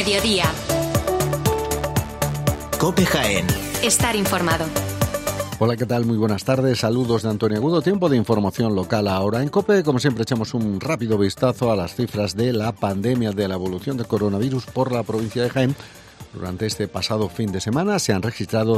Mediodía. COPE Jaén. Estar informado. Hola, ¿qué tal? Muy buenas tardes. Saludos de Antonio Agudo. Tiempo de información local ahora en COPE. Como siempre, echamos un rápido vistazo a las cifras de la pandemia de la evolución del coronavirus por la provincia de Jaén. Durante este pasado fin de semana se han registrado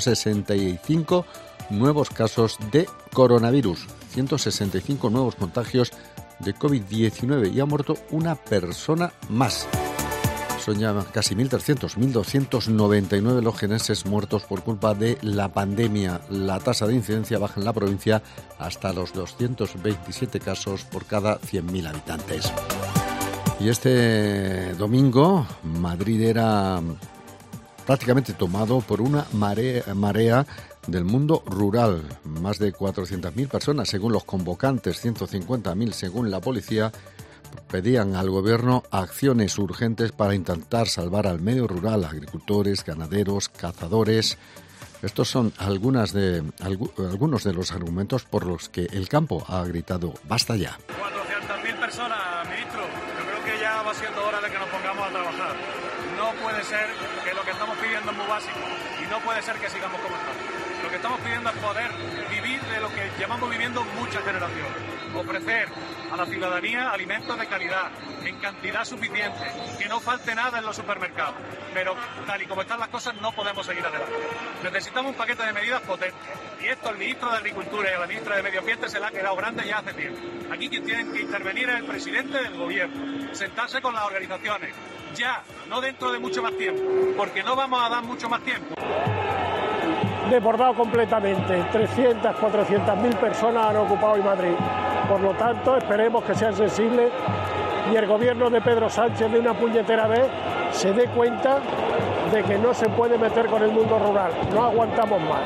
165 nuevos casos de coronavirus, 165 nuevos contagios de COVID-19 y ha muerto una persona más. Son ya casi 1.300, 1.299 los jienenses muertos por culpa de la pandemia. La tasa de incidencia baja en la provincia hasta los 227 casos por cada 100.000 habitantes. Y este domingo Madrid era prácticamente tomado por una marea del mundo rural. Más de 400.000 personas, según los convocantes, 150.000 según la policía, pedían al gobierno acciones urgentes para intentar salvar al medio rural, agricultores, ganaderos, cazadores. Estos son algunos de los argumentos por los que el campo ha gritado ¡basta ya! 400.000 personas, ministro. Yo creo que ya va siendo hora de que nos pongamos a trabajar. No puede ser que lo que estamos pidiendo es muy básico y no puede ser que sigamos como estamos. Lo que estamos pidiendo es poder vivir de lo que llevamos viviendo muchas generaciones. Ofrecer a la ciudadanía alimentos de calidad, en cantidad suficiente, que no falte nada en los supermercados. Pero tal y como están las cosas no podemos seguir adelante. Necesitamos un paquete de medidas potentes. Y esto al ministro de Agricultura y a la ministra de Medio Ambiente se le ha quedado grande ya hace tiempo. Aquí quien tiene que intervenir es el presidente del gobierno. Sentarse con las organizaciones. Ya, no dentro de mucho más tiempo. Porque no vamos a dar mucho más tiempo. Desbordado completamente. 300, 400.000 personas han ocupado hoy Madrid. Por lo tanto, esperemos que sean sensibles y el gobierno de Pedro Sánchez de una puñetera vez se dé cuenta de que no se puede meter con el mundo rural. No aguantamos más.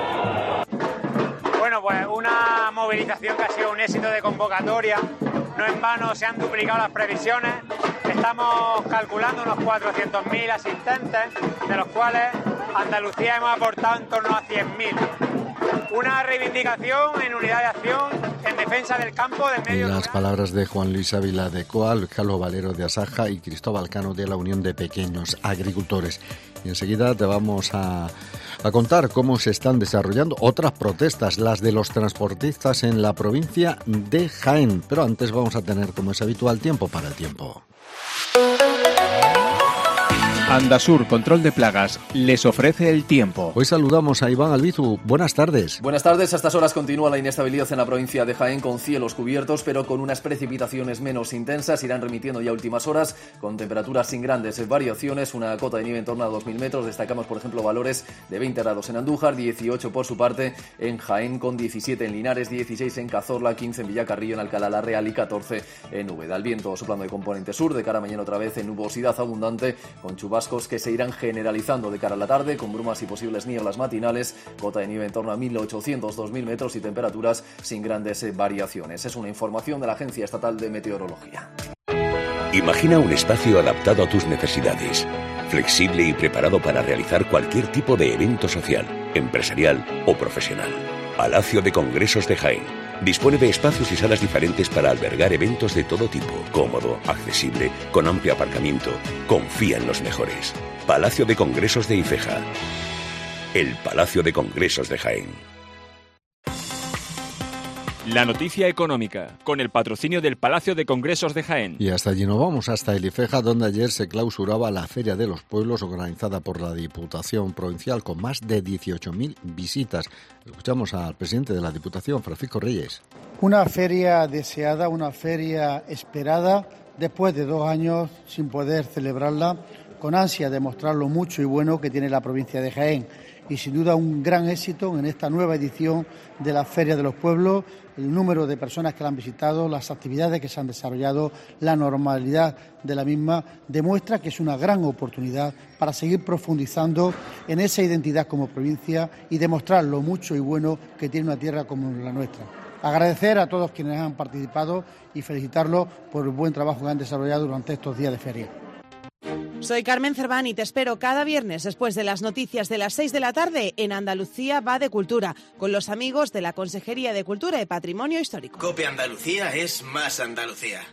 Bueno, pues una movilización que ha sido un éxito de convocatoria. No en vano se han duplicado las previsiones. Estamos calculando unos 400.000 asistentes, de los cuales Andalucía hemos aportado en torno a 100.000. Una reivindicación en unidad de acción en defensa del campo, del medio rural. Las palabras de Juan Luis Ávila de COAL, Carlos Valero de Asaja y Cristóbal Cano de la Unión de Pequeños Agricultores. Y enseguida te vamos a contar cómo se están desarrollando otras protestas, las de los transportistas en la provincia de Jaén. Pero antes vamos a tener, como es habitual, tiempo para el tiempo. Andasur Control de Plagas les ofrece el tiempo. Hoy saludamos a Iván Albizu. Buenas tardes. Buenas tardes. A estas horas continúa la inestabilidad en la provincia de Jaén con cielos cubiertos, pero con unas precipitaciones menos intensas. Irán remitiendo ya últimas horas con temperaturas sin grandes variaciones. Una cota de nieve en torno a 2.000 metros. Destacamos, por ejemplo, valores de 20 grados en Andújar, 18 por su parte en Jaén, con 17 en Linares, 16 en Cazorla, 15 en Villacarrillo, en Alcalá la Real y 14 en Úbeda. El viento soplando de componente sur, de cara a mañana otra vez en nubosidad abundante, con chubascos que se irán generalizando de cara a la tarde, con brumas y posibles nieblas matinales, cota de nieve en torno a 1.800-2.000 metros y temperaturas sin grandes variaciones. Es una información de la Agencia Estatal de Meteorología. Imagina un espacio adaptado a tus necesidades, flexible y preparado para realizar cualquier tipo de evento social, empresarial o profesional. Palacio de Congresos de Jaén. Dispone de espacios y salas diferentes para albergar eventos de todo tipo. Cómodo, accesible, con amplio aparcamiento. Confía en los mejores. Palacio de Congresos de Ifeja. El Palacio de Congresos de Jaén. La noticia económica, con el patrocinio del Palacio de Congresos de Jaén. Y hasta allí nos vamos, hasta el Ifeja, donde ayer se clausuraba la Feria de los Pueblos, organizada por la Diputación Provincial, con más de 18.000 visitas. Escuchamos al presidente de la Diputación, Francisco Reyes. Una feria deseada, una feria esperada, después de 2 años sin poder celebrarla, con ansia de mostrar lo mucho y bueno que tiene la provincia de Jaén. Y sin duda un gran éxito en esta nueva edición de la Feria de los Pueblos, el número de personas que la han visitado, las actividades que se han desarrollado, la normalidad de la misma, demuestra que es una gran oportunidad para seguir profundizando en esa identidad como provincia y demostrar lo mucho y bueno que tiene una tierra como la nuestra. Agradecer a todos quienes han participado y felicitarlos por el buen trabajo que han desarrollado durante estos días de feria. Soy Carmen Cerván y te espero cada viernes después de las noticias de las 6 de la tarde en Andalucía va de Cultura, con los amigos de la Consejería de Cultura y Patrimonio Histórico. COPE Andalucía es más Andalucía.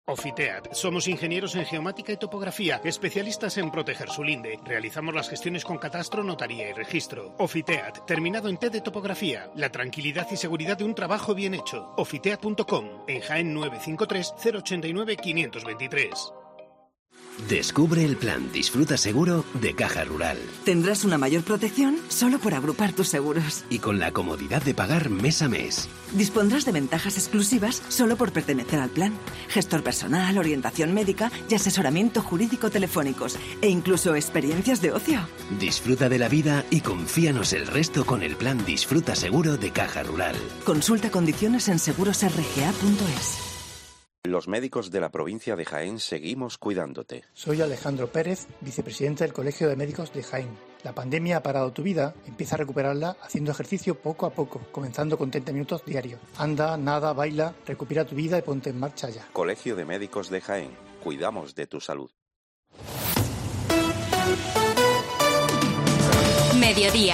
Ofiteat. Somos ingenieros en geomática y topografía, especialistas en proteger su linde. Realizamos las gestiones con catastro, notaría y registro. Ofiteat, terminado en T de topografía. La tranquilidad y seguridad de un trabajo bien hecho. Ofiteat.com, en Jaén 953 089 523. Descubre el plan Disfruta Seguro de Caja Rural. Tendrás una mayor protección solo por agrupar tus seguros. Y con la comodidad de pagar mes a mes. Dispondrás de ventajas exclusivas solo por pertenecer al plan. Gestor personal, orientación médica y asesoramiento jurídico telefónicos. E incluso experiencias de ocio. Disfruta de la vida y confíanos el resto con el plan Disfruta Seguro de Caja Rural. Consulta condiciones en segurosrga.es. Los médicos de la provincia de Jaén seguimos cuidándote. Soy Alejandro Pérez, vicepresidente del Colegio de Médicos de Jaén. La pandemia ha parado tu vida, empieza a recuperarla haciendo ejercicio poco a poco, comenzando con 30 minutos diarios. Anda, nada, baila, recupera tu vida y ponte en marcha ya. Colegio de Médicos de Jaén, cuidamos de tu salud. Mediodía.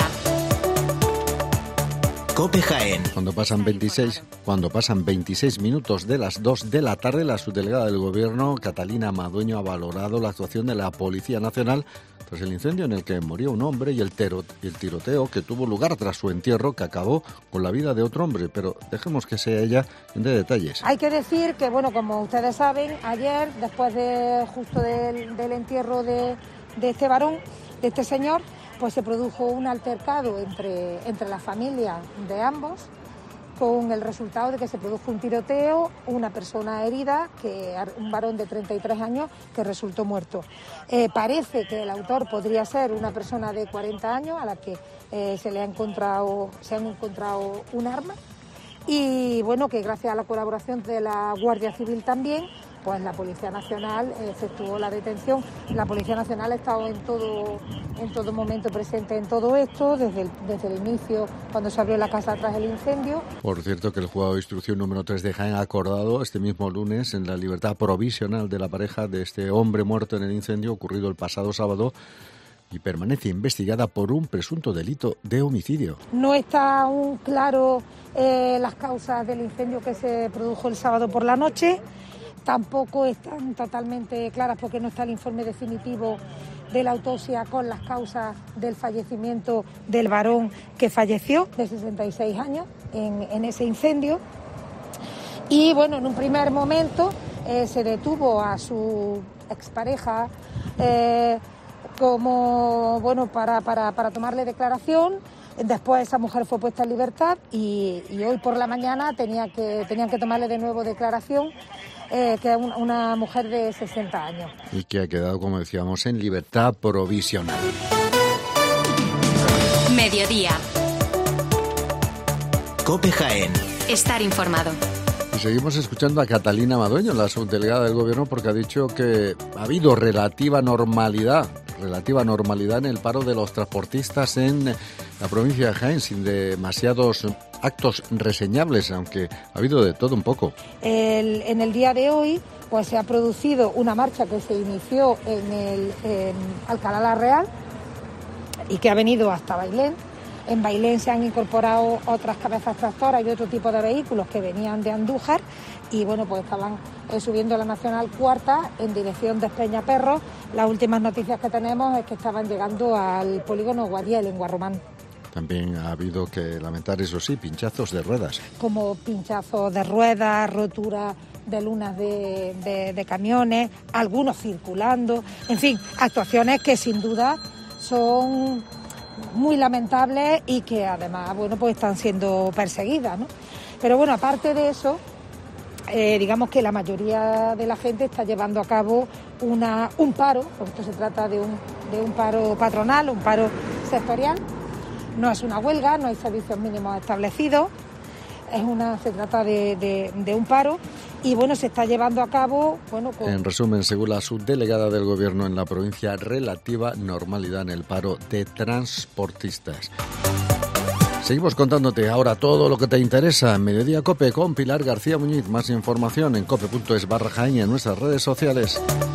COPE Jaén. Cuando pasan 26 minutos de las 2 de la tarde, la subdelegada del Gobierno, Catalina Madueño, ha valorado la actuación de la Policía Nacional tras el incendio en el que murió un hombre y el tiroteo que tuvo lugar tras su entierro, que acabó con la vida de otro hombre. Pero dejemos que sea ella en de detalles. Hay que decir que, bueno, como ustedes saben, ayer, después justo del entierro de este varón, de este señor, pues se produjo un altercado entre la familia de ambos, con el resultado de que se produjo un tiroteo, una persona herida, un varón de 33 años que resultó muerto. Parece que el autor podría ser una persona de 40 años a la que se han encontrado un arma, y bueno, que gracias a la colaboración de la Guardia Civil también, pues la Policía Nacional efectuó la detención. La Policía Nacional ha estado en todo momento presente en todo esto, desde el inicio, cuando se abrió la casa tras el incendio. Por cierto, que el juzgado de instrucción número 3 de Jaén ha acordado este mismo lunes en la libertad provisional de la pareja de este hombre muerto en el incendio ocurrido el pasado sábado, y permanece investigada por un presunto delito de homicidio. No está aún claro las causas del incendio que se produjo el sábado por la noche. Tampoco están totalmente claras porque no está el informe definitivo de la autopsia con las causas del fallecimiento del varón que falleció, de 66 años, en ese incendio. Y bueno, en un primer momento se detuvo a su expareja como bueno para tomarle declaración. Después esa mujer fue puesta en libertad y hoy por la mañana tenían que tomarle de nuevo declaración, que es una mujer de 60 años. Y que ha quedado, como decíamos, en libertad provisional. Mediodía. COPE Jaén. Estar informado. Y seguimos escuchando a Catalina Madueño, la subdelegada del Gobierno, porque ha dicho que ha habido relativa normalidad en el paro de los transportistas en la provincia de Jaén, sin demasiados actos reseñables, aunque ha habido de todo un poco. En el día de hoy pues se ha producido una marcha que se inició en Alcalá la Real y que ha venido hasta Bailén. En Bailén se han incorporado otras cabezas tractoras y otro tipo de vehículos que venían de Andújar y bueno, pues estaban subiendo la Nacional Cuarta en dirección de Espeñaperros. Las últimas noticias que tenemos es que estaban llegando al polígono Guadiel en Guarromán. También ha habido que lamentar, eso sí, pinchazos de ruedas. Como pinchazos de ruedas, rotura de lunas de camiones, algunos circulando, en fin, actuaciones que sin duda son muy lamentables y que además, bueno, pues están siendo perseguidas, ¿no? Pero bueno, aparte de eso, digamos que la mayoría de la gente está llevando a cabo un paro, porque esto se trata de un paro patronal, un paro sectorial. No es una huelga, no hay servicios mínimos establecidos, se trata de un paro y bueno, se está llevando a cabo, bueno, En resumen, según la subdelegada del Gobierno en la provincia, relativa normalidad en el paro de transportistas. Seguimos contándote ahora todo lo que te interesa en Mediodía COPE con Pilar García Muñiz. Más información en cope.es/Jaén y en nuestras redes sociales.